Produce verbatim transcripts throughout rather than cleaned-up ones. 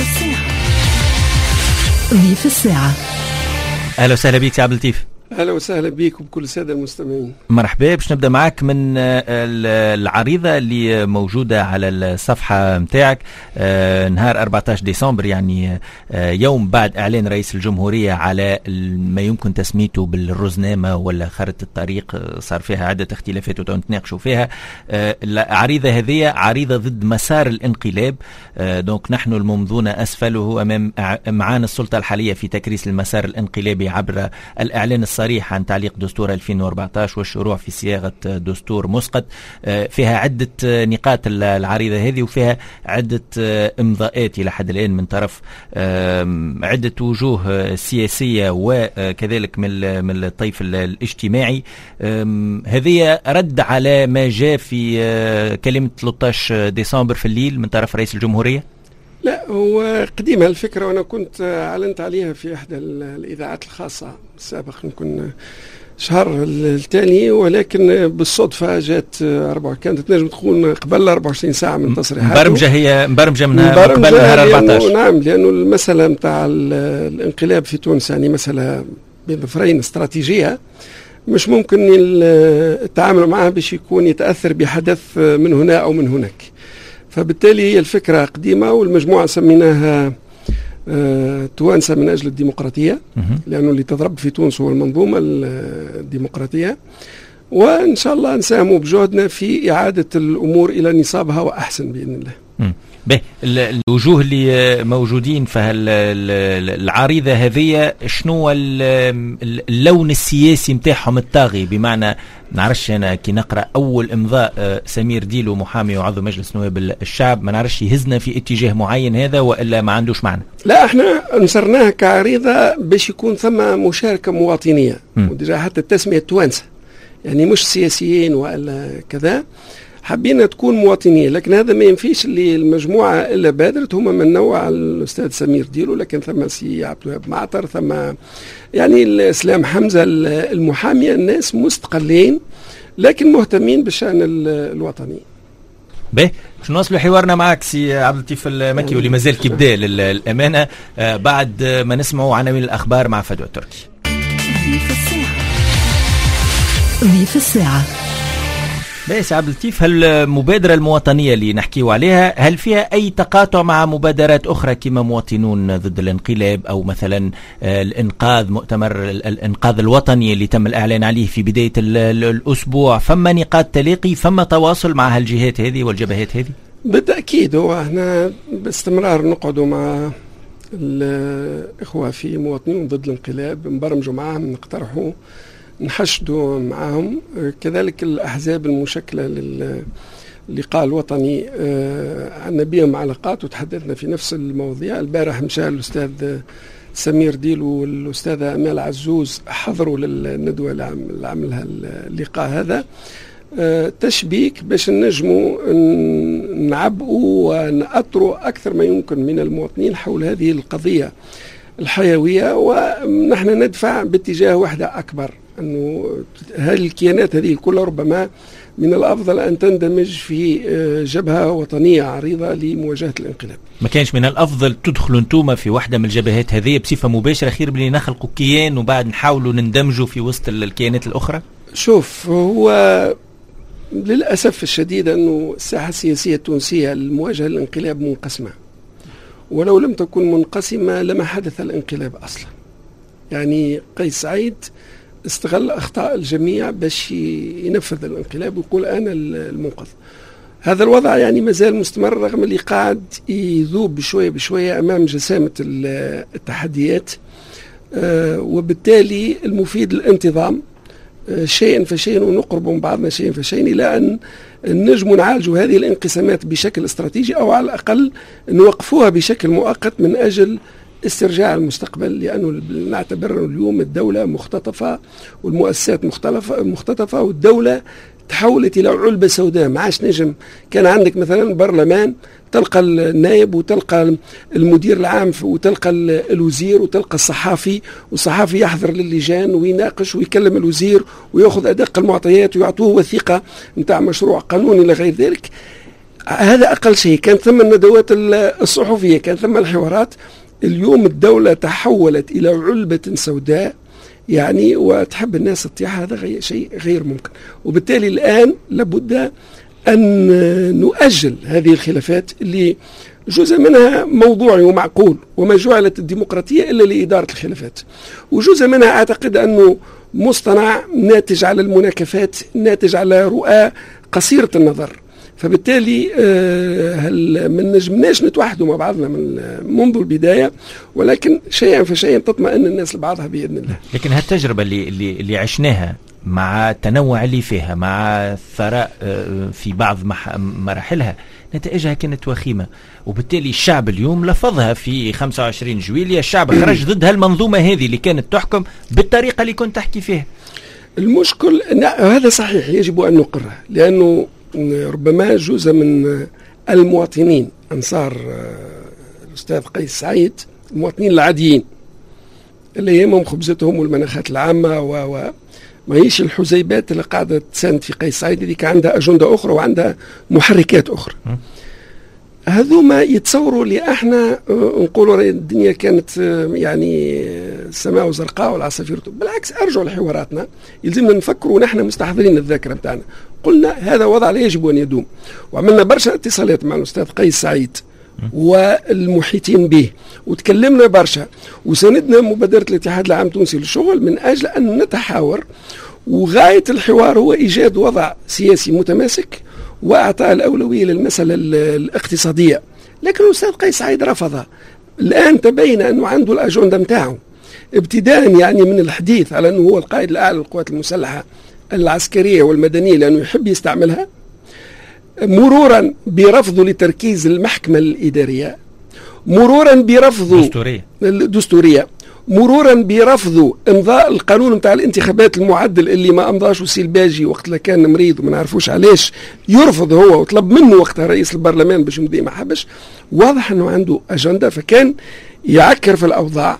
ضيف الساعة. أهلا وسهلا بك سي عبد اللطيف. أهلا وسهلا بك وبكل السادة المستمعين. مرحبا. باش نبدأ معك من العريضة اللي موجودة على الصفحة متاعك نهار أربعة عشر ديسمبر، يعني يوم بعد إعلان رئيس الجمهورية على ما يمكن تسميته بالرزنامة ولا خارطة الطريق، صار فيها عدة اختلافات وتناقشوا فيها. العريضة هذه عريضة ضد مسار الانقلاب، دونك نحن الممضون أسفله أمام معان السلطة الحالية في تكريس المسار الانقلابي عبر الإعلان الصريح عن تعليق دستور ألفين وأربعة عشر والشروع في صياغة دستور مسقط. فيها عدة نقاط العريضة هذه وفيها عدة امضاءات إلى حد الآن من طرف عدة وجوه سياسية وكذلك من من الطيف الاجتماعي. هذه رد على ما جاء في كلمة ثلاثة عشر ديسمبر في الليل من طرف رئيس الجمهورية. لا، هو قديمة الفكرة وأنا كنت أعلنت عليها في إحدى الإذاعات الخاصة السابق، يمكن شهر الثاني، ولكن بالصدفة جات أربعة كانت تنجم تكون قبل أربعة وعشرين ساعة من تصريحات مبرمجة، هي مبرمجة منها قبل نهار أربعة عشر. نعم، لأنه المسألة متاع الانقلاب في تونس يعني مسألة بين ظفرين استراتيجية، مش ممكن التعامل معها باش يكون يتأثر بحدث من هنا أو من هناك. فبالتالي هي الفكرة قديمة، والمجموعة سميناها أه توانسة من أجل الديمقراطية، لأنه اللي تضرب في تونس هو المنظومة الديمقراطية، وإن شاء الله نساهموا بجهدنا في إعادة الأمور إلى نصابها وأحسن بإذن الله. به الوجوه اللي موجودين في العريضة هذه شنو اللون السياسي متاعهم الطاغي؟ بمعنى نعرفش أنا كي نقرأ أول إمضاء سمير ديلو محامي وعضو مجلس نواب الشعب ما نعرفش يهزنا في اتجاه معين هذا وإلا ما عندوش معنى. لا، احنا نصرناها كعريضة باش يكون ثم مشاركة مواطنية، وديجا حتى التسمية توانسة يعني مش سياسيين وإلا كذا، حابين تكون مواطنية، لكن هذا ما ينفيش اللي المجموعة إلا بادرت هم من نوع الأستاذ سمير ديلو، لكن ثم سي عبد الوهاب معطر، ثم يعني الإسلام حمزة المحامية، الناس مستقلين لكن مهتمين بالشأن الوطني. به باش نواصلوا حوارنا معك سي عبد اللطيف المكي واللي مازال كيبدا للأمانة بعد ما نسمعوا عناوين الأخبار مع فدوى التركي. ضيف الساعة. ضيف الساعة. بس عبد اللطيف، هالمبادرة المواطنية اللي نحكيو عليها هل فيها أي تقاطع مع مبادرات أخرى كما مواطنون ضد الانقلاب أو مثلا الإنقاذ، مؤتمر الإنقاذ الوطني اللي تم الإعلان عليه في بداية الأسبوع؟ فما نقاط تلاقي، فما تواصل مع هالجهات هذه والجبهات هذه؟ بالتأكيد، هو احنا باستمرار نقعدوا مع الإخوة في مواطنين ضد الانقلاب، نبرمجوا معهم، نقترحوا، نحشدوا معهم، كذلك الأحزاب المشكلة للقاء الوطني عنا بهم علاقات وتحدثنا في نفس المواضيع. البارح مشى الأستاذ سمير ديلو والأستاذة أمال عزوز حضروا للندوة اللي عملها اللقاء هذا، تشبيك باش نجموا نعبئوا ونأطروا أكثر ما يمكن من المواطنين حول هذه القضية الحيوية، ونحن ندفع باتجاه وحدة أكبر، أنه هذه الكيانات هذه كلها ربما من الأفضل أن تندمج في جبهة وطنية عريضة لمواجهة الانقلاب. ما كانش من الأفضل تدخلوا انتوما في واحدة من الجبهات هذه بصفة مباشرة، خير بلي نخلقوا كيان وبعد نحاولوا نندمجوا في وسط الكيانات الأخرى؟ شوف، هو للأسف الشديد أنه الساحة السياسية التونسية للمواجهة للانقلاب منقسمة، ولو لم تكن منقسمة لما حدث الانقلاب أصلا. يعني قيس سعيد استغل أخطاء الجميع باش ينفذ الانقلاب ويقول أنا المنقذ. هذا الوضع يعني مازال مستمر رغم اللي قاعد يذوب بشوية بشوية أمام جسامة التحديات، وبالتالي المفيد الانتظام شيئا فشيئا ونقرب من بعضنا شيئا فشيئا إلى أن نجم نعالجوا هذه الانقسامات بشكل استراتيجي، أو على الأقل نوقفوها بشكل مؤقت من أجل استرجاع المستقبل، لأنه نعتبر اليوم الدولة مختطفة والمؤسسات مختلفة مختطفة والدولة تحولت إلى علبة سوداء. ما عادش نجم، كان عندك مثلا برلمان تلقى النائب وتلقى المدير العام وتلقى الوزير وتلقى الصحافي، والصحافي يحضر للجان ويناقش ويكلم الوزير ويأخذ أدق المعطيات ويعطوه وثيقة نتاع مشروع قانوني إلى غير ذلك. هذا أقل شيء. كان ثم الندوات الصحفية، كان ثم الحوارات. اليوم الدولة تحولت إلى علبة سوداء يعني، وتحب الناس تطيح. هذا غير شيء غير ممكن. وبالتالي الآن لابد أن نؤجل هذه الخلافات اللي جزء منها موضوعي ومعقول، وما جعلت الديمقراطية إلا لإدارة الخلافات، وجزء منها أعتقد أنه مصطنع ناتج على المناكفات، ناتج على رؤى قصيرة النظر. فبالتالي هل من نجمناش نتوحدوا مع بعضنا من منذ البداية، ولكن شيئا فشيئا تطمئن الناس لبعضها بإذن الله. لكن هالتجربة اللي, اللي, اللي عشناها مع التنوع اللي فيها، مع الثراء في بعض مراحلها، نتائجها كانت وخيمة، وبالتالي الشعب اليوم لفظها في خمسة وعشرين جويلية. الشعب خرج ضد هالمنظومة هذه اللي كانت تحكم بالطريقة اللي كنت تحكي فيها. المشكل هذا صحيح، يجب أن نقره، لأنه ربما جزء من المواطنين أنصار الأستاذ قيس سعيد، المواطنين العاديين اللي يهمهم خبزتهم والمناخات العامة و و ما هيش الحزيبات اللي قاعدة تساند في قيس سعيد اللي كان عندها أجندة أخرى وعندها محركات أخرى. هذوما يتصوروا لي احنا نقولوا الدنيا كانت يعني السماء زرقاء والعصافير. بالعكس، ارجعوا لحواراتنا، يلزمنا نفكروا ونحن مستحضرين الذاكره بتاعنا. قلنا هذا وضع لا يجب ان يدوم، وعملنا برشا اتصالات مع الاستاذ قيس سعيد والمحيطين به، وتكلمنا برشا، وساندنا مبادره الاتحاد العام التونسي للشغل من اجل ان نتحاور. وغايه الحوار هو ايجاد وضع سياسي متماسك وأعطى الأولوية للمسألة الاقتصادية، لكن الأستاذ قيس سعيد رفضها. الآن تبين أنه عنده الأجندة متاعه، ابتداء يعني من الحديث على أنه هو القائد الأعلى للقوات المسلحة العسكرية والمدنية لأنه يحب يستعملها، مرورا برفضه لتركيز المحكمة الإدارية، مرورا برفضه الدستورية الدستورية مرورا برفض امضاء القانون نتاع الانتخابات المعدل اللي ما امضاش وسيل باجي وقت لا كان مريض وما نعرفوش علاش يرفض هو، وطلب منه وقتها رئيس البرلمان باش يمضي ما حبش. واضح انه عنده اجنده، فكان يعكر في الاوضاع.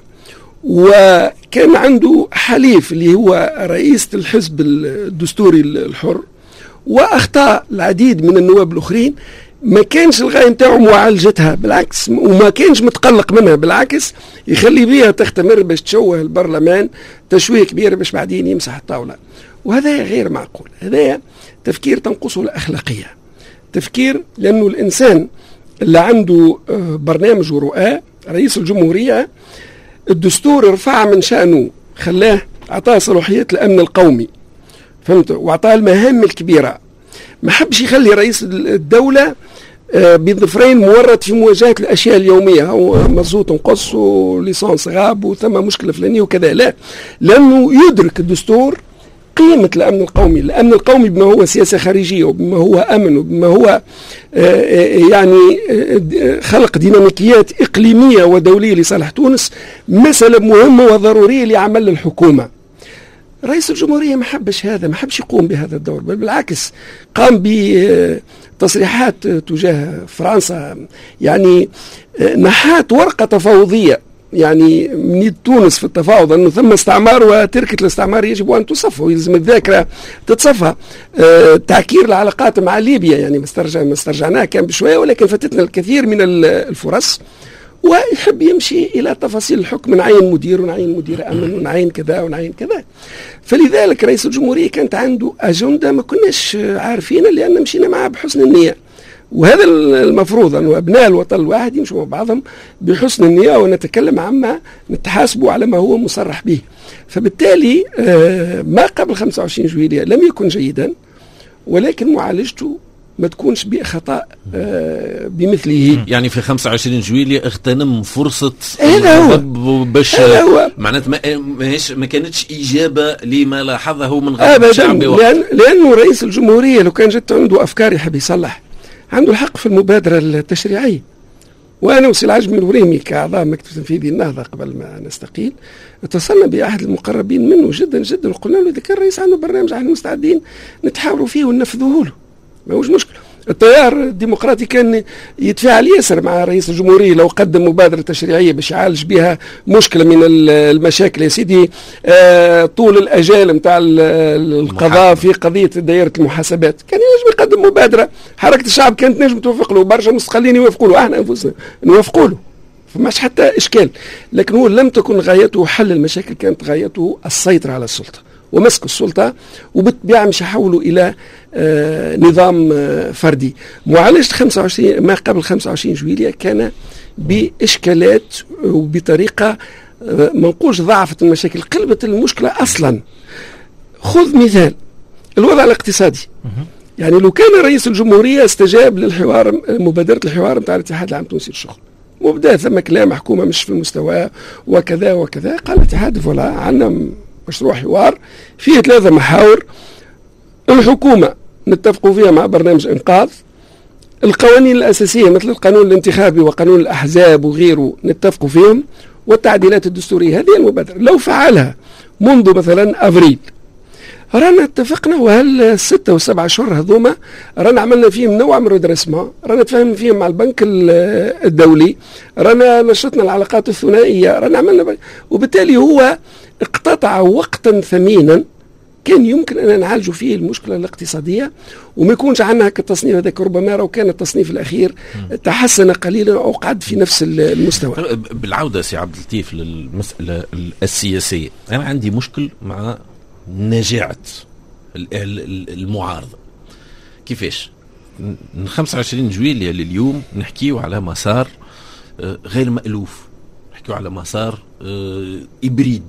وكان عنده حليف اللي هو رئيس الحزب الدستوري الحر، واخطاء العديد من النواب الاخرين ما كانش الغاية نتاعو معالجتها، بالعكس، وما كانش متقلق منها، بالعكس يخلي بيها تختمر باش تشوه البرلمان تشويه كبير باش بعدين يمسح الطاولة. وهذا غير معقول، هذا تفكير تنقصه الأخلاقية، تفكير لأنه الإنسان اللي عنده برنامج ورؤى، رئيس الجمهورية الدستور رفع من شأنه، خلاه أعطاه صلاحيات الأمن القومي، فهمت، وأعطاه المهام الكبيرة. ما حبش يخلي رئيس الدولة بظفرين مورد في مواجهة الأشياء اليومية، أو مزوت نقص وليسانس غاب وثم مشكلة فلانية وكذا، لا، لأنه يدرك الدستور قيمة الأمن القومي. الأمن القومي بما هو سياسة خارجية، وبما هو أمن، وبما هو يعني خلق ديناميكيات إقليمية ودولية لصالح تونس، مسألة مهمة وضرورية لعمل الحكومة. رئيس الجمهورية ما حبش هذا، ما حبش يقوم بهذا الدور، بل بالعكس قام بتصريحات تجاه فرنسا، يعني نحات ورقة تفاوضية يعني من تونس في التفاوض، أنه ثم استعمار وتركة الاستعمار يجب أن تصفى، ويلزم الذاكرة تتصفى. أه تعكير العلاقات مع ليبيا يعني ما استرجع ما استرجعناه كان بشوية، ولكن فاتتنا الكثير من الفرص. ويحب يمشي إلى تفاصيل الحكم، نعين مدير ونعين مدير أمن ونعين كذا ونعين كذا. فلذلك رئيس الجمهورية كانت عنده أجندة ما كناش عارفين، لأن مشينا معها بحسن النية. وهذا المفروض أنه أبناء الوطن الواحد يمشوا مع بعضهم بحسن النية، ونتكلم عما نتحاسبوا على ما هو مصرح به. فبالتالي ما قبل خمسة وعشرين جويلية لم يكن جيدا، ولكن معالجته ما تكونش بخطأ آه بمثله. يعني في خمسة وعشرين جويلية اغتنم فرصة هذا هو باش معناتها ما, ما كانتش إجابة لما لاحظه من غضب الشعب، لأن لأنه رئيس الجمهورية لو كان جت عنده أفكار يحب يصلح، عنده الحق في المبادرة التشريعية. وأنا وسيل عجمي الوريمي كأعضاء مكتب تنفيذي النهضة قبل ما نستقيل اتصلنا بأحد المقربين منه جدا جدا، وقلنا له إذا كان الرئيس عنده برنامج احنا مستعدين نتحاوروا فيه وننفذوه له، ما هوش مشكلة. التيار الديمقراطي كان يتفاعل ياسر مع رئيس الجمهورية لو قدم مبادرة تشريعية باش يعالج بها مشكلة من المشاكل. يا سيدي آه طول الأجال نتاع القضاء في قضية دائرة المحاسبات كان ينجم يقدم مبادرة، حركة الشعب كانت نجم توافق له، برشا مستقلين يوافقوا له، احنا انفسنا نوافقوا له، فماش حتى إشكال. لكن هو لم تكن غايته حل المشاكل، كانت غايته السيطرة على السلطة ومسك السلطة، وبالطبيعة مش يحولوا إلى آه نظام آه فردي. معالجة خمسة وعشرين ما قبل خمسة وعشرين جويلية كان بإشكالات وبطريقة آه ما نقولش ضعفت المشاكل، قلبت المشكلة أصلا. خذ مثال الوضع الاقتصادي، يعني لو كان رئيس الجمهورية استجاب للحوار، مبادرة الحوار نتاع الاتحاد العام التونسي للشغل، وبدأ ثم كلام حكومة مش في المستوى وكذا وكذا، قال الاتحاد فولا عندنا مشروع حوار فيه ثلاثة محاور، الحكومة نتفقوا فيها مع برنامج إنقاذ، القوانين الأساسية مثل القانون الانتخابي وقانون الأحزاب وغيره نتفقوا فيهم، والتعديلات الدستورية. هذه المبادرة لو فعلها منذ مثلا أفريل رانا اتفقنا، وهل ستة وسبعة شهور هذوما رانا عملنا فيهم نوع من الريدريسمون، رانا تفاهم فيهم مع البنك الدولي، رانا نشطنا العلاقات الثنائية، رانا عملنا بنك. وبالتالي هو اقتطع وقتا ثمينا كان يمكن أن نعالجوا فيه المشكلة الاقتصادية وما يكونش عندنا التصنيف هذاك. ربما لو كان التصنيف الأخير تحسن قليلا أو قعد في نفس المستوى. بالعودة سي عبد اللطيف للمسألة السياسية، أنا عندي مشكل مع نجاعة المعارضة. كيفاش من خمسة وعشرين جويلية لليوم نحكيو على مسار غير مألوف، نحكيو على مسار إبريد،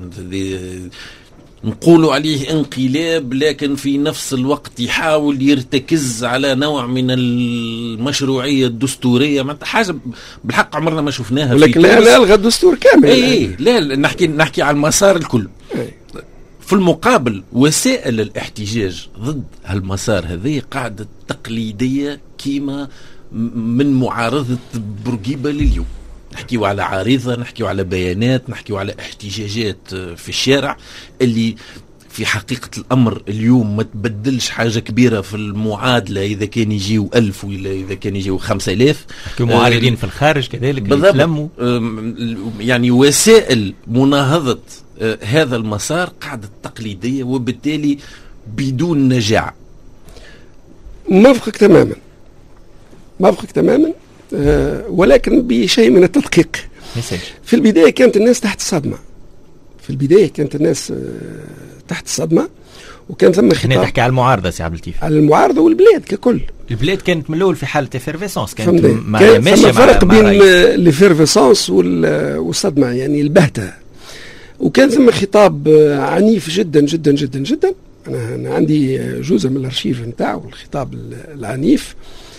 نقولوا عليه انقلاب، لكن في نفس الوقت يحاول يرتكز على نوع من المشروعية الدستورية، ما حاجة بالحق عمرنا ما شفناها. لكن لا لا الغى الدستور كامل. اي لا نحكي نحكي على المسار الكل. أي. في المقابل وسائل الاحتجاج ضد هالمسار هذه قاعدة تقليدية كيما من معارضة بورقيبة لليوم. نحكيو على عارضة، نحكيو على بيانات، نحكيو على احتجاجات في الشارع اللي في حقيقة الأمر اليوم ما تبدلش حاجة كبيرة في المعادلة. إذا كان يجيو ألف ولا إذا كان يجيو خمسة آلاف معارضين في الخارج كذلك يتلموا. يعني وسائل مناهضة هذا المسار قاعدة تقليدية وبالتالي بدون نجاع. موافقك تماما موافقك تماما أه ولكن بشيء من التدقيق. في البداية كانت الناس تحت صدمة، في البداية كانت الناس أه تحت صدمة، وكان ثم خطاب. احنا تحكي على المعارضة سي عبد اللطيف، على المعارضة والبلاد ككل. البلاد كانت من الأول في حالة افيرفيسونس، كانت ماشية مع فرق بين الافيرفيسونس والصدمة، يعني البهتة. وكان ثم خطاب عنيف جدا جدا جدا جدا. أنا, أنا عندي جزء من الأرشيف نتاعو الخطاب العنيف.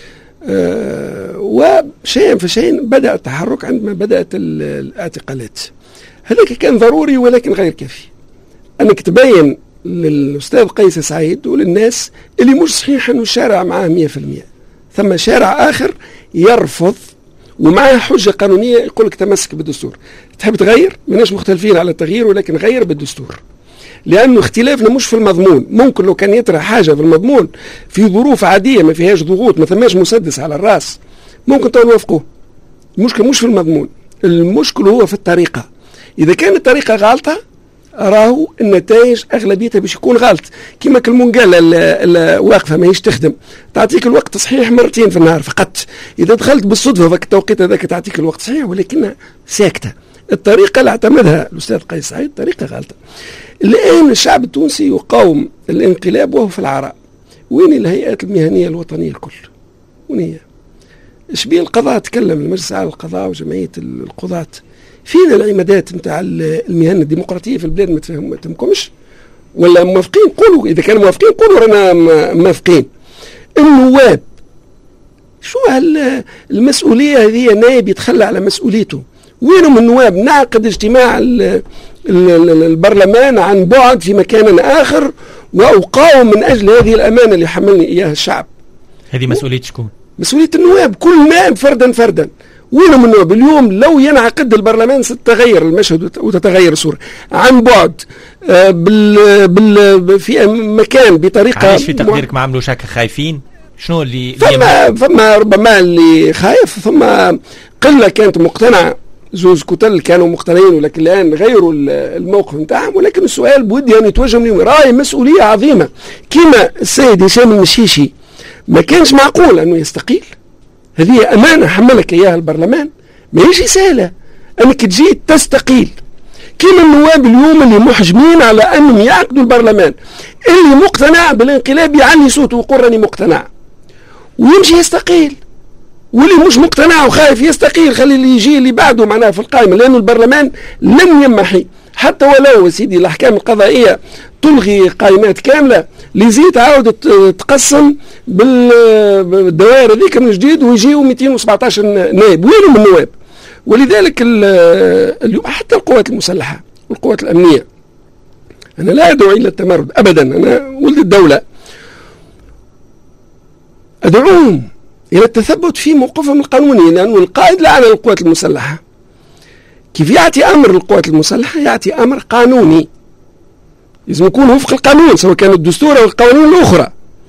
أه وشيئا فشيئا بدأ التحرك عندما بدأت الاعتقالات. هذاك كان ضروري ولكن غير كافي أنك تبين للأستاذ قيس سعيد وللناس اللي مش صحيح أنه الشارع معاه مية في المية، ثم شارع آخر يرفض ومعاه حجة قانونية يقول لك تمسك بالدستور. تحب تغير، مناش مختلفين على التغيير، ولكن غير بالدستور، لأنه اختلافنا مش في المضمون. ممكن لو كان يطرح حاجة في المضمون في ظروف عادية ما فيهاش ضغوط، ما ثماش مسدس على الرأس، ممكن توافقوه. المشكلة مش في المضمون، المشكل هو في الطريقة. إذا كانت الطريقة غلطة راهو النتائج أغلبيتها باش يكون غلط. كما كلمون قال الواقفة ما هيش تخدم، تعطيك الوقت صحيح مرتين في النهار فقط. إذا دخلت بالصدفة في التوقيت هذاك تعطيك الوقت صحيح ولكنها ساكتة. الطريقة اللي اعتمدها الأستاذ قيس سعيد طريقة غلطة. الآن الشعب التونسي يقاوم الانقلاب وهو في العراء. وين الهيئات المهنية الوطنية الكل؟ وين هي؟ شبيه القضاء تكلم المجلس العام للقضاء وجمعية القضاة، فين العمادات نتاع المهن الديمقراطية في البلاد؟ ما تهمكمش ولا موافقين؟ قولوا إذا كانوا موافقين، قولوا رانا موافقين. النواب شو المسؤولية هذه؟ نائب يتخلى على مسؤوليته. وينهم النواب؟ نعقد اجتماع البرلمان عن بعد في مكان آخر وأقاوم من أجل هذه الأمانة اللي حملني إياها الشعب. هذه مسؤولية شكون؟ مسؤولية النواب، كل نائب فردا فردا. وينهم النواب اليوم؟ لو ينعقد البرلمان ستتغير المشهد وتتغير الصورة عن بعد بال بال في مكان بطريقة. عايش في تقديرك ما عملوا شك خايفين؟ شنو اللي فما فما ربما اللي خايف، ثم قله كانت مقتنعه، زوز كتل كانوا مقتنعين ولكن الان غيروا الموقف نتاعهم. ولكن السؤال بودي ان يتوجه اليوم، راي مسؤوليه عظيمه كما السيد هشام المشيشي ما كانش معقول انه يستقيل. هذه امانه حملك اياها البرلمان، ما هيش سهله انك تجي تستقيل. كما النواب اليوم اللي محجمين على انهم يعقدوا البرلمان، اللي مقتنع بالانقلاب يعلي صوته ويقول راني مقتنع ويمشي يستقيل، واللي مش مقتنع وخايف يستقيل خلي اللي يجي اللي بعده معناها في القائمه، لانه البرلمان لن يمحي حتى ولو سيدي الاحكام القضائيه تلغي قائمات كامله، لزيت عاود تقسم بالدوائر هذيك من جديد ويجيوا مئتين وسبعطاش نائب. وينهم النواب؟ ولذلك اليوم حتى القوات المسلحه والقوات الامنيه، انا لا ادعو الى التمرد ابدا، انا ولد الدوله، ادعوهم الى التثبت في موقفهم القانوني، لانه القائد لا على القوات المسلحه كيف يعطي امر للقوات المسلحه يعطي امر قانوني، لازم يكون وفق القانون سواء كان الدستور او القوانين الاخرى.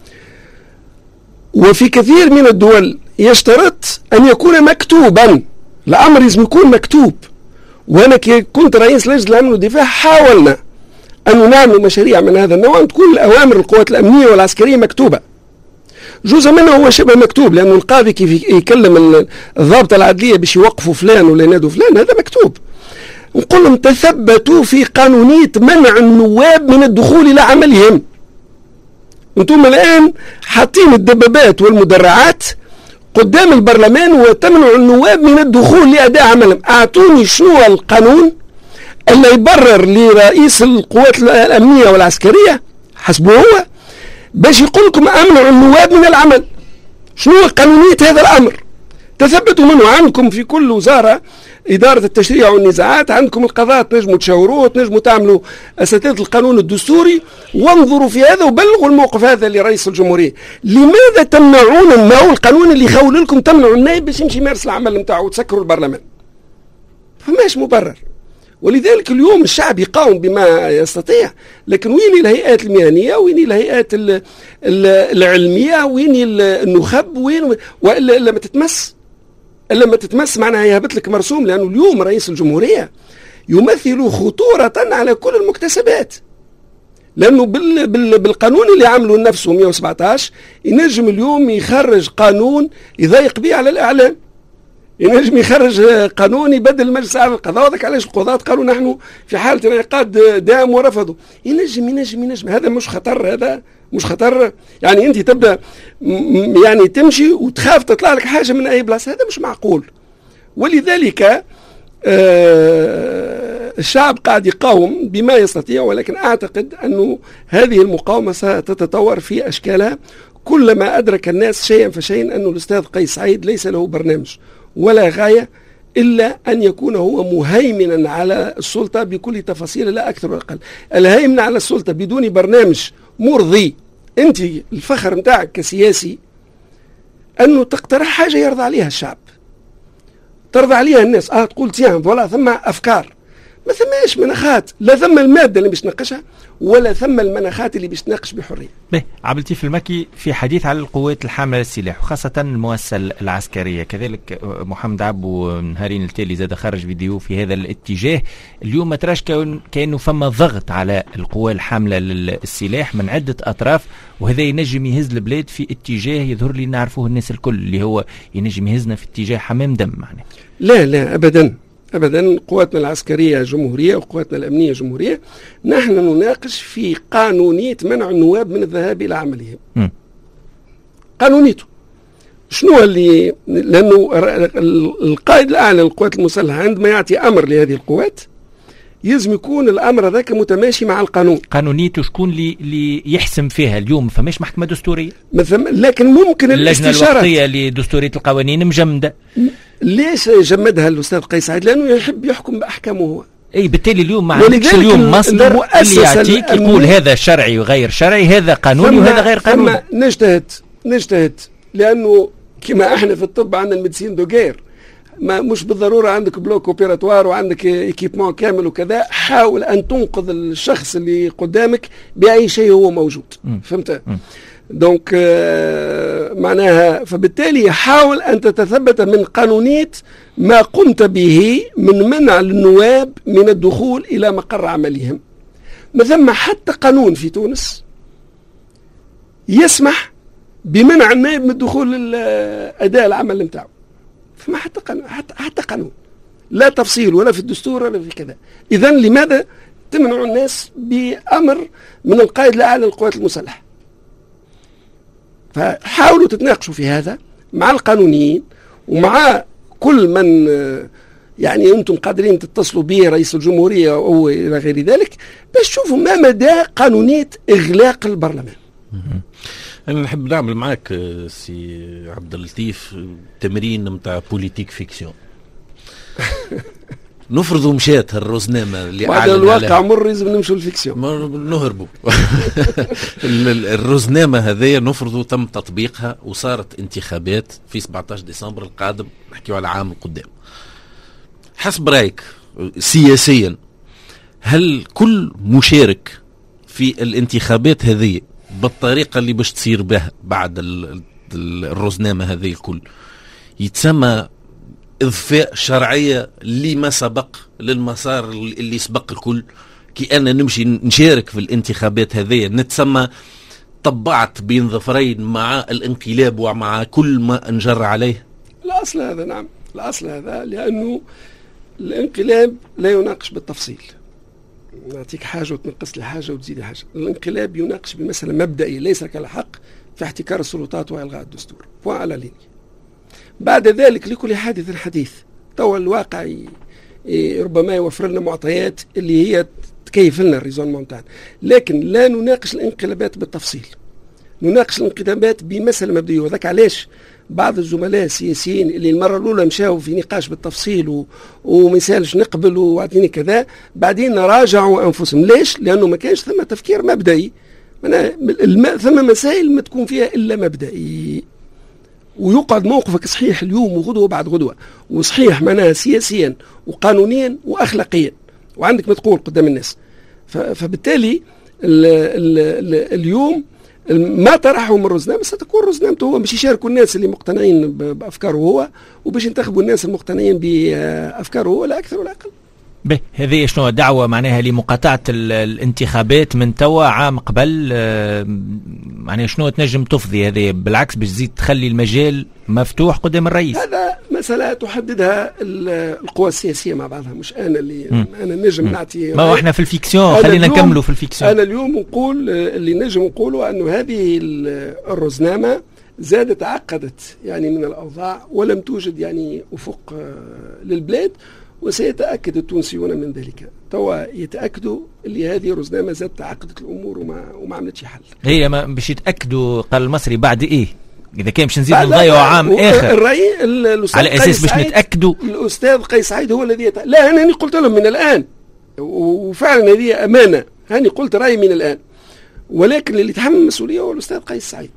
وفي كثير من الدول يشترط ان يكون مكتوبا، الامر لازم يكون مكتوب. وانا كي كنت رئيس لجنه الامن والدفاع حاولنا ان نعمل مشاريع من هذا النوع، ان تكون الاوامر القوات الامنيه والعسكريه مكتوبه. جزء منه هو شبه مكتوب، لانه القاضي كيف يكلم الضابط العدليه باش يوقفوا فلان ولا ينادوا فلان هذا مكتوب. نقول لهم تثبتوا في قانونيه منع النواب من الدخول الى عملهم. انتم الان حاطين الدبابات والمدرعات قدام البرلمان وتمنع النواب من الدخول لأداء عملهم. أعطوني شنو القانون اللي يبرر لرئيس القوات الأمنية والعسكرية حسبه هو باش يقول لكم أمنع النواب من العمل. شنو قانونية هذا الأمر؟ تثبتوا منه. عندكم في كل وزارة إدارة التشريع والنزاعات، عندكم القضاء تنجموا تشاوروه، تنجموا تعملوا أساتذة القانون الدستوري، وانظروا في هذا وبلغوا الموقف هذا لرئيس الجمهورية. لماذا تمنعون النوع القانون اللي يخول لكم تمنعوا النائب باش يمشي يمارس العمل نتاعو وتسكروا البرلمان؟ فماش مبرر. ولذلك اليوم الشعب يقاوم بما يستطيع، لكن وين الهيئات المهنية، وين الهيئات العلمية، وين النخب، وين وإلا إلا ما تتمس إلا ما تتمس معناها يهبط لك مرسوم. لأنه اليوم رئيس الجمهورية يمثل خطورة على كل المكتسبات، لأنه بال بال بالقانون اللي عمله لنفسه مئة وسبعطاش ينجم اليوم يخرج قانون يضيق به على الإعلام، ينجم يخرج قانون يبدل المجلس الأعلى للقضاء. وذاك علاش القضاة قالوا نحن في حالة انعقاد دائم ورفضوا. ينجم ينجم ينجم هذا مش خطر؟ هذا مش خطر؟ يعني أنت تبدأ يعني تمشي وتخاف تطلع لك حاجة من أي بلاصة، هذا مش معقول. ولذلك آه الشعب قاعد يقاوم بما يستطيع، ولكن أعتقد أنه هذه المقاومة ستتطور في أشكالها كلما أدرك الناس شيئا فشيئا أنه الأستاذ قيس سعيد ليس له برنامج ولا غاية إلا أن يكون هو مهيمنا على السلطة بكل تفاصيل لا أكثر ولا أقل. الهيمنة على السلطة بدون برنامج مرضي، أنت الفخر متاعك كسياسي أنه تقترح حاجة يرضى عليها الشعب، ترضى عليها الناس، آه تقول تيان ولا ثم أفكار، ما ثماش مناخات، لا ثم المادة اللي باش نناقشها ولا ثم المناخات اللي باش تناقش بحرية. به عبد في المكي في حديث على القوات الحاملة للسلاح وخاصة المؤسسة العسكرية، كذلك محمد عبو نهارين التالي زاد خرج فيديو في هذا الاتجاه. اليوم ما تراش كأنه فما ضغط على القوات الحاملة للسلاح من عدة أطراف، وهذا ينجم يهز البلاد في اتجاه يظهر لي نعرفوه الناس الكل، اللي هو ينجم يهزنا في اتجاه حمام دم معناه. لا لا أبدا أبدا، قواتنا العسكرية جمهورية وقواتنا الأمنية جمهورية. نحن نناقش في قانونية منع النواب من الذهاب إلى عملهم. م. قانونيته شنو اللي، لأنه القائد الأعلى للقوات المسلحة عندما يعطي أمر لهذه القوات يلزم يكون الأمر ذاك متماشي مع القانون. قانونيته شكون اللي, اللي يحسم فيها؟ اليوم فماش محكمة دستورية مثلا، لكن ممكن اللجنة الوقتية لدستورية القوانين مجمدة. ليش جمدها الأستاذ قيس سعيد؟ لأنه يحب يحكم بأحكامه هو. اي بالتالي اليوم ما عندكش اليوم مصدر اللي يعطيك يقول هذا شرعي وغير شرعي، هذا قانوني وهذا غير قانوني. نجتهد نجتهد لأنه كما احنا في الطب عندنا الميديسين دوغير، ما مش بالضرورة عندك بلوك اوبيراتوار وعندك ايكيبمون كامل وكذا. حاول أن تنقذ الشخص اللي قدامك بأي شيء هو موجود. م. فهمت؟ م. دونك آه معناها فبالتالي حاول أن تتثبت من قانونية ما قمت به من منع النواب من الدخول إلى مقر عملهم. ما ثم حتى قانون في تونس يسمح بمنع النائب من دخول أداء العمل نتاعو، فما حتى قانون حتى, حتى قانون لا تفصيل ولا في الدستور ولا في كذا. إذن لماذا تمنع الناس بأمر من القائد الأعلى للقوات المسلحة؟ فحاولوا تتناقشوا في هذا مع القانونيين ومع كل من يعني أنتم قادرين تتصلوا به رئيس الجمهورية أو إلى غير ذلك باش تشوفوا ما مدى قانونية إغلاق البرلمان. أنا نحب نعمل معك سي عبد اللطيف تمرين متاع بوليتيك فيكسيون. نفرضوا مشات الرزنامة اللي بعد الواقع مر لازم نمشوا الفيكسيون نهربوا. الرزنامة هذه نفرضوا تم تطبيقها وصارت انتخابات في سبعة عشر ديسمبر القادم، نحكيوا على عام القدام. حسب رأيك سياسيا هل كل مشارك في الانتخابات هذه بالطريقة اللي باش تصير بها بعد الرزنامة هذه الكل يتسمى إضفاء شرعية لما سبق للمسار اللي سبق الكل؟ كي أنا نمشي نشارك في الانتخابات هذه نتسمى طبعت بين ظفرين مع الانقلاب ومع كل ما انجر عليه؟ الأصل هذا نعم، الأصل هذا لأنه الانقلاب لا يناقش بالتفصيل، نعطيك حاجة وتنقص لي حاجة وتزيد حاجة. الانقلاب يناقش بمسألة مبدئية ليس كالحق في احتكار السلطات وإلغاء الدستور وعلى ليني. بعد ذلك لكل حادث حديث. توا الواقع ربما يوفر لنا معطيات اللي هي تكيف لنا الريزونمون تاعنا، لكن لا نناقش الانقلابات بالتفصيل، نناقش الانقلابات بمسألة مبدئية. وذاك علاش بعض الزملاء السياسيين اللي المرة الأولى مشاوا في نقاش بالتفصيل و... ومثالش نقبل وعطيني كذا بعدين راجعوا أنفسهم. ليش؟ لأنه ما كانش ثم تفكير مبدئي. الم... ثم مسائل ما تكون فيها إلا مبدئي ويقعد موقفك صحيح اليوم وغدوة بعد غدوة وصحيح معناها سياسيا وقانونيا وأخلاقيا وعندك ما تقول قدام الناس. ف... فبالتالي ال... ال... ال... اليوم ما طرحه من الرزنامة ستكون رزنامته هو، مش يشاركوا الناس اللي مقتنعين بأفكاره هو وباش ينتخبوا الناس المقتنعين بأفكاره هو، لا أكثر ولا أقل. به هذه شنو دعوة معناها لمقاطعة الانتخابات من توا عام قبل؟ معناها شنو تنجم تفضي هذه؟ بالعكس باش تزيد تخلي المجال مفتوح قدام الرئيس. هذا مسألة تحددها القوى السياسية مع بعضها، مش أنا اللي م. أنا نجم م. نعطي. ما هو احنا في الفيكسيون خلينا نكملوا في الفيكسيون. أنا اليوم نقول اللي نجم نقوله أنه هذه الرزنامة زادت تعقدت يعني من الأوضاع ولم توجد يعني أفق للبلاد، وسيتأكد التونسيون من ذلك. توا يتأكدوا اللي هذه رزنامة زادت تعقدت الأمور وما وما عملتش حل. هي ما باش يتأكدوا قال المصري بعد إيه؟ إذا كان باش نزيد نضيعوا عام آخر الرأي على أساس باش نتأكدوا. الأستاذ قيس سعيد هو الذي يتأ... لا أنا قلت لهم من الآن، وفعلا هذه أمانة، هاني قلت رأيي من الآن، ولكن اللي يتحمل المسؤولية هو الأستاذ قيس سعيد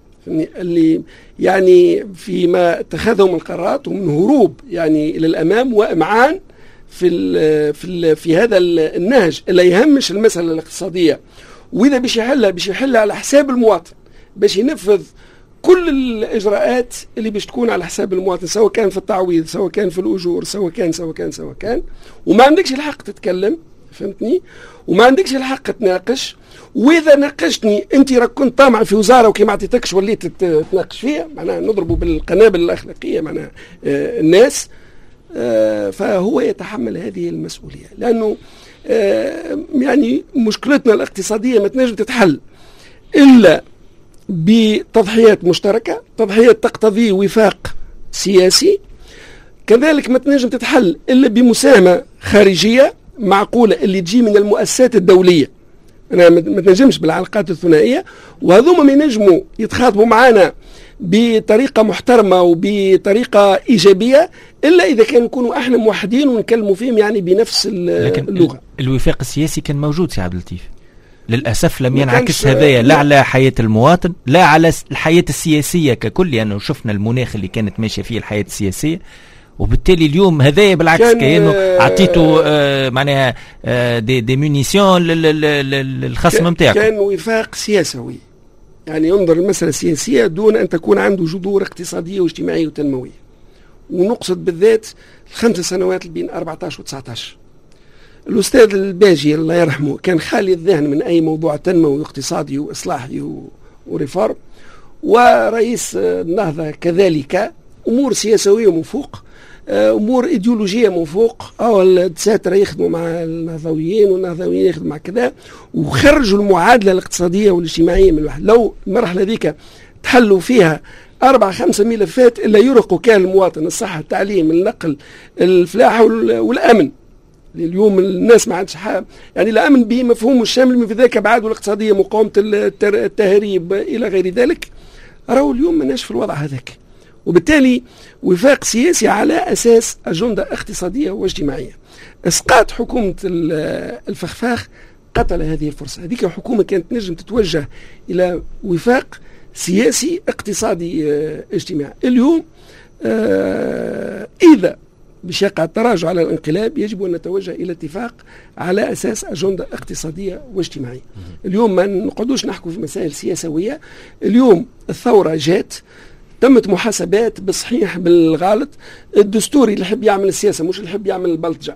اللي يعني فيما اتخذه من قرارات ومن هروب يعني إلى الأمام وإمعان في ال في ال في هذا النهج اللي يهمش المسألة الاقتصادية، وإذا باش يحلها باش يحلها على حساب المواطن، باش ينفذ كل الإجراءات اللي باش تكون على حساب المواطن، سواء كان في التعويض سواء كان في الأجور سواء كان سواء كان سواء كان وما عندكش الحق تتكلم، فهمتني؟ وما عندكش الحق تناقش. واذا ناقشتني انت راك كنت طامع في وزاره وكي ما عطيتكش وليت تناقش فيها، معناها نضربوا بالقنابل الاخلاقيه معناها آه الناس، آه فهو يتحمل هذه المسؤوليه، لانه آه يعني مشكلتنا الاقتصاديه ما تنجم تتحل الا بتضحيات مشتركه، تضحيات تقتضي وفاق سياسي، كذلك ما تنجم تتحل الا بمساهمه خارجيه معقولة اللي تجي من المؤسسات الدولية. أنا ما تنجمش بالعلاقات الثنائية، وهذوما ما ينجموا يتخاطبوا معنا بطريقة محترمة وبطريقة إيجابية إلا إذا كان نكونوا إحنا موحدين ونكلموا فيهم يعني بنفس اللغة. الوفاق السياسي كان موجود سي عبد اللطيف، للأسف لم ينعكس هذايا لا على حياة المواطن لا على الحياة السياسية ككل، لأنه يعني شفنا المناخ اللي كانت ماشية فيه الحياة السياسية، وبالتالي اليوم هذايا بالعكس كأنه عطيته آه معناها آه دي, دي مونيسيون للخصم نتاعك. كان وفاق سياسي يعني ينظر المسألة السياسية دون أن تكون عنده جذور اقتصادية واجتماعية وتنموية. ونقصد بالذات الخمس سنوات بين أربعة عشر و تسعة عشر. الأستاذ الباجي الله يرحمه كان خالي الذهن من أي موضوع تنموي واقتصادي وإصلاحي وريفورم، ورئيس النهضة كذلك. أمور سياسية من فوق، أمور إيديولوجية من فوق، أو الدساترة يخدموا مع النهضويين والنهضويين يخدموا مع كذا، وخرجوا المعادلة الاقتصادية والاجتماعية من الواحد. لو المرحلة ذيك تحلوا فيها أربع خمسة ملفات إلا يرقوا كان المواطن: الصحة، التعليم، النقل، الفلاحة والأمن. اليوم الناس ما عادش يعني الأمن بمفهوم الشامل من في ذاك بعد، والاقتصادية، مقاومة التهريب إلى غير ذلك. راهو اليوم ماناش في الوضع هذاك، وبالتالي وفاق سياسي على أساس أجندة اقتصادية واجتماعية. إسقاط حكومة الفخفاخ قتل هذه الفرصة. هذيك حكومة كانت نجم تتوجه إلى وفاق سياسي اقتصادي اجتماعي. اليوم إذا باش يقع التراجع على الانقلاب يجب أن نتوجه إلى اتفاق على أساس أجندة اقتصادية واجتماعية. اليوم ما نقعدوش نحكوا في مسائل سياسوية. اليوم الثورة جات، تمت محاسبات بالصحيح بالغلط. الدستوري اللي يحب يعمل السياسة مش اللي يحب يعمل البلطجة،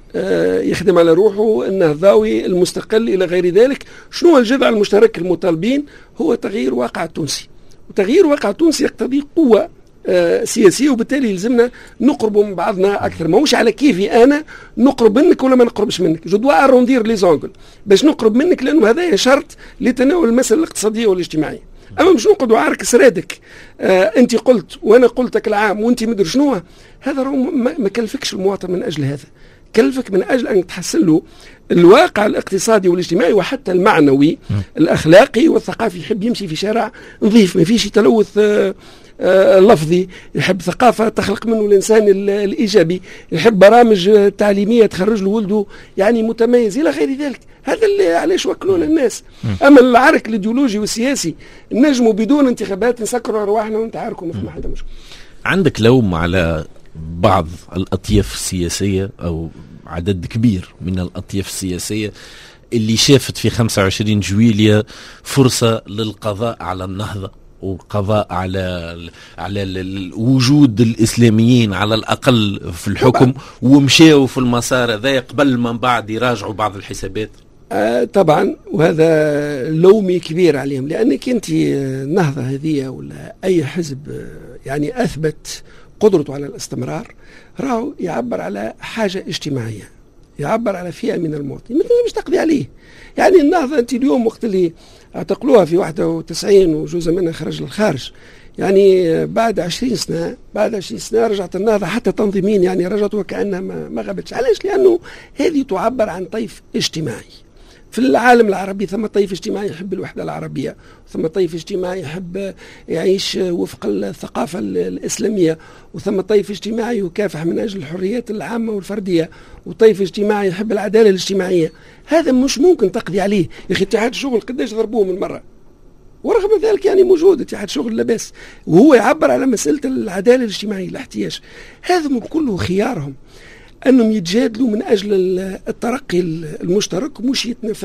آه يخدم على روحه، النهضاوي المستقل إلى غير ذلك. شنو هو الجذع المشترك المطالبين؟ هو تغيير واقع التونسي، وتغيير واقع التونسي يقتضي قوة آه سياسية، وبالتالي يلزمنا نقرب من بعضنا أكثر. ما هوش على كيفي أنا نقرب منك ولا ما نقربش منك، جو دوا أروندير لي زونغل باش نقرب منك، لأنه هذا شرط لتناول المسألة الاقتصادية والاجتماعية. أما مش نقعدوا عارك سرادك، آه أنت قلت وأنا قلتك العام وأنت مدري شنو، هذا ما كلفكش المواطن من أجل هذا، كلفك من أجل أن تحسن له الواقع الاقتصادي والاجتماعي وحتى المعنوي م. الأخلاقي والثقافي. يحب يمشي في شارع نظيف ما فيش تلوث آه آه لفظي، يحب ثقافة تخلق منه الإنسان الإيجابي، يحب برامج تعليمية تخرج له ولده يعني متميز إلى غير ذلك. هذا اللي علاش وكلونا الناس. أما العرك الإيديولوجي والسياسي نجموا بدون انتخابات نسكروا أرواحنا ونتعاركوا مثل ما حدا مش. عندك لوم على بعض الأطياف السياسية أو عدد كبير من الأطياف السياسية اللي شافت في خمسة وعشرين جويلية فرصة للقضاء على النهضة والقضاء على على وجود الإسلاميين على الأقل في الحكم، ومشاوا في المسار هذا قبل من بعد يراجعوا بعض الحسابات. آه طبعا، وهذا لومي كبير عليهم، لأنك أنت النهضة هذه ولا أي حزب يعني أثبت قدرته على الاستمرار، راهو يعبر على حاجة اجتماعية، يعبر على فئة من المواطنين مثل مش تقضي عليه. يعني النهضة أنت اليوم وقت اللي اعتقلوها في واحد وتسعين وجزء منها خرج للخارج، يعني بعد عشرين سنة بعد عشرين سنة رجعت النهضة حتى تنظيمين يعني رجعت وكأنها ما غابتش. علاش؟ لأنه هذه تعبر عن طيف اجتماعي. في العالم العربي ثم طيف اجتماعي يحب الوحدة العربية، ثم طيف اجتماعي يحب يعيش وفق الثقافة الإسلامية، وثم طيف اجتماعي يكافح من أجل الحريات العامة والفردية، وطيف اجتماعي يحب العدالة الاجتماعية. هذا مش ممكن تقضي عليه. يا أخي اتحاد الشغل قداش ضربوه من مرة، ورغم ذلك يعني موجود اتحاد شغل لباس، وهو يعبر على مسألة العدالة الاجتماعية الاحتياج. هذا كله خيارهم أنهم يتجادلوا من أجل الترقي المشترك، مش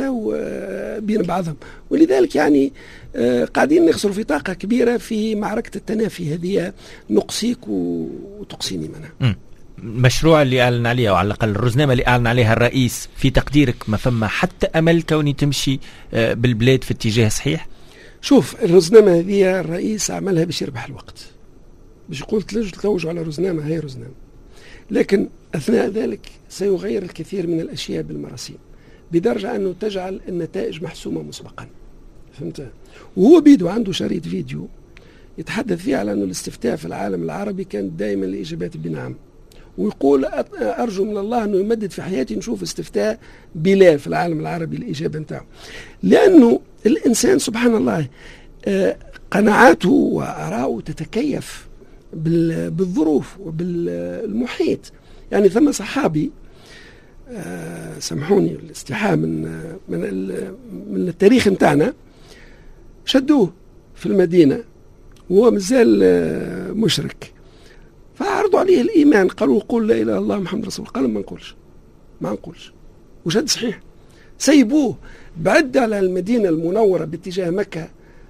يتنافوا بين بعضهم. ولذلك يعني قاعدين نخسروا في طاقة كبيرة في معركة التنافي هذه، نقصيك وتقصيني منها. المشروع اللي أعلن عليه أو على الأقل الرزنامة اللي أعلن عليها الرئيس، في تقديرك ما فما حتى أمل كوني تمشي بالبلاد في اتجاه صحيح؟ شوف، الرزنامة هذه الرئيس عملها باش يربح الوقت، باش يقول تلوجوا على رزنامة، هي رزنامة، لكن أثناء ذلك سيغير الكثير من الأشياء بالمراسيم بدرجة أنه تجعل النتائج محسومة مسبقا. فهمت؟ وهو بيدو عنده شريط فيديو يتحدث فيه على أنه الاستفتاء في العالم العربي كانت دائما الإجابات بنعم، ويقول أرجو من الله أنه يمدد في حياتي نشوف استفتاء بلا في العالم العربي الإجابة نتاعه. لأنه الإنسان سبحان الله قناعاته وآراءه تتكيف بالظروف وبالمحيط. يعني ثم صحابي آه سامحوني الاستحاء من من من التاريخ نتاعنا، شدوه في المدينة وهو مازال آه مشرك، فعرضوا عليه الإيمان، قالوا قل لا إله إلا الله محمد رسول الله، قال ما نقولش ما نقولش وشد صحيح. سيبوه بعد على المدينة المنورة باتجاه مكة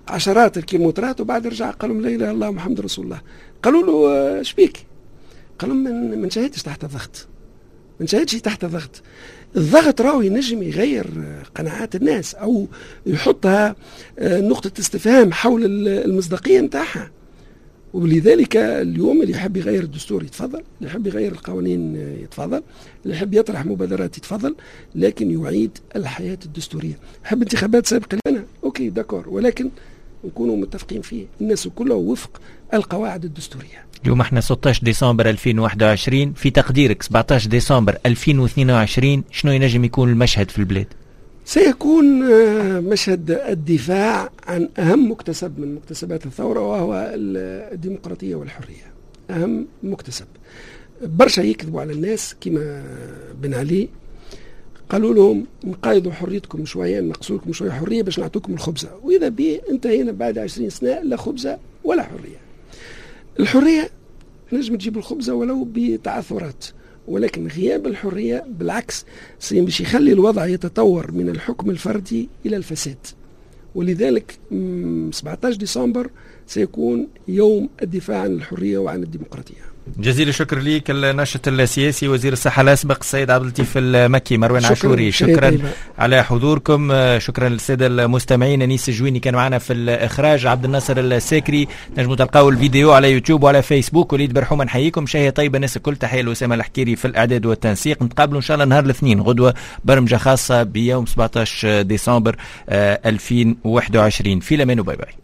عشرات الكيلومترات وبعد رجع قالوا لا اله الا الله محمد رسول الله. قالوا له شبيك؟ قالوا من من شهدتش تحت ضغط، من شهدتش تحت ضغط. الضغط راهو ينجم يغير قناعات الناس او يحطها نقطة استفهام حول المصداقية نتاعها. ولذلك اليوم اللي يحب يغير الدستور يتفضل، اللي يحب يغير القوانين يتفضل، اللي يحب يطرح مبادرات يتفضل، لكن يعيد الحياة الدستورية. يحب انتخابات سابقة لنا اوكي داكور، ولكن نكونوا متفقين فيه الناس كلها وفق القواعد الدستورية. اليوم احنا ستة عشر ديسمبر ألفين وواحد وعشرين، في تقديرك سبعة عشر ديسمبر ألفين واثنين وعشرين شنو ينجم يكون المشهد في البلاد؟ سيكون مشهد الدفاع عن أهم مكتسب من مكتسبات الثورة، وهو الديمقراطية والحرية. أهم مكتسب. برشا يكذبوا على الناس كما بن علي، قالوا لهم نقايضوا حريتكم شوية، نقصوا لكم شوية حرية باش نعطوكم الخبزة، وإذا بي انتهينا بعد عشرين سنة لا خبزة ولا حرية. الحرية نجم تجيب الخبزة ولو بتعثرات، ولكن غياب الحرية بالعكس باش يخلي الوضع يتطور من الحكم الفردي إلى الفساد. ولذلك سبعة عشر ديسمبر سيكون يوم الدفاع عن الحرية وعن الديمقراطية. جزيل الشكر ليك الناشط السياسي وزير الصحة الأسبق السيد عبد اللطيف المكي. مروان عاشوري شكرا, شكرا على حضوركم. شكرا للسادة المستمعين. أنيس الجويني كان معنا في الإخراج، عبد الناصر الساكري. نجموا تلقاو الفيديو على يوتيوب وعلى فيسبوك. وليد برحومة نحييكم. شهية طيبة الناس الكل. تحية لأسامة الحكيري في الإعداد والتنسيق. نتقابلوا إن شاء الله نهار الاثنين غدوة برمجة خاصة بيوم سبعة عشر ديسمبر ألفين وواحد وعشرين. في الأمان وباي باي.